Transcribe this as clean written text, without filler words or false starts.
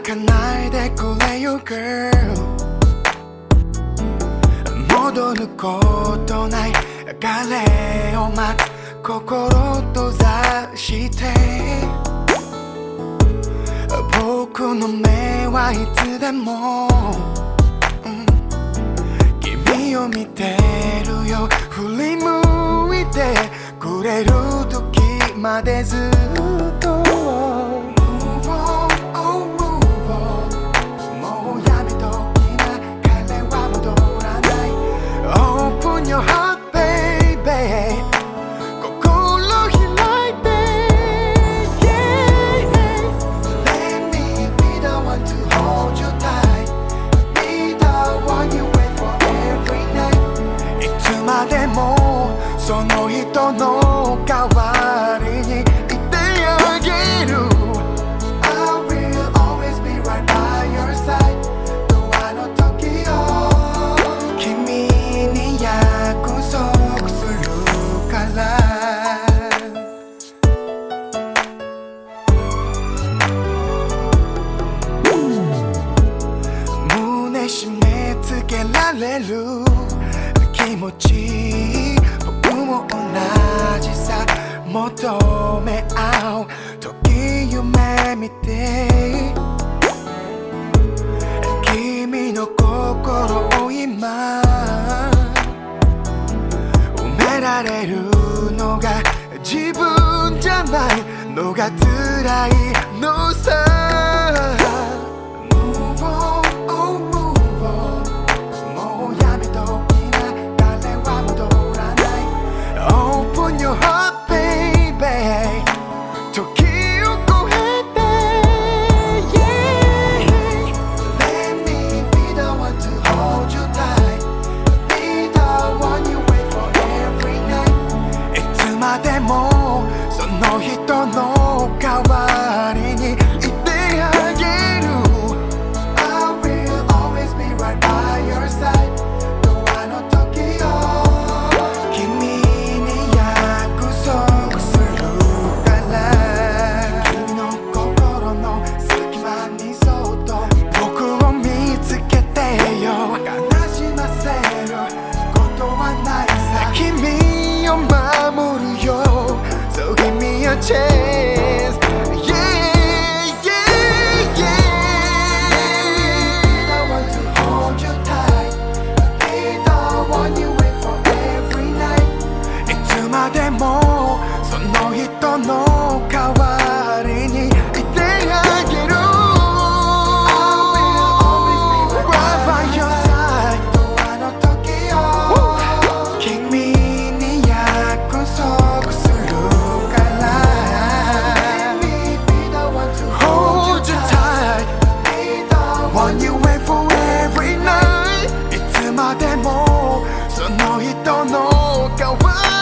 かないでくれよ Girl 戻ることない流れを待つ心閉ざして僕の目はいつでも、君を見てるよ振り向いてくれる時までずっと Move on, oh move on もうやめときな彼は戻らない Open your heart baby 心開いて yeah. Let me be the one to hold you tight Be the one you wait for every night いつまでもその人の代わりにいてあげる I will always be right by your side ドアの時を君に約束するから胸締め付けられる気持ち僕も同じさ求め合う時夢見て君の心を今埋められるのが自分じゃないのが辛いのさMove on, oh move on もうやめときな誰は戻らない Open your heart baby 時を超えて yeah. Let me be the one to hold you tight Be the one you wait for every night いつまでもその人の代わりにいてあげる I will always be right by your side ドアの時を君に約束するから君の心の隙間にそっと僕を見つけてよ悲しませることはないさ君を守るよ So give me a chance Yeah, yeah, yeah Be the one to hold you tight Be the one you wait for every night いつまでもその人の代わりにいてあげる Right by your side ドアの時を君に約束するからLet me be the one to hold you tight Be the one you wait for every night いつまでもその人の代わり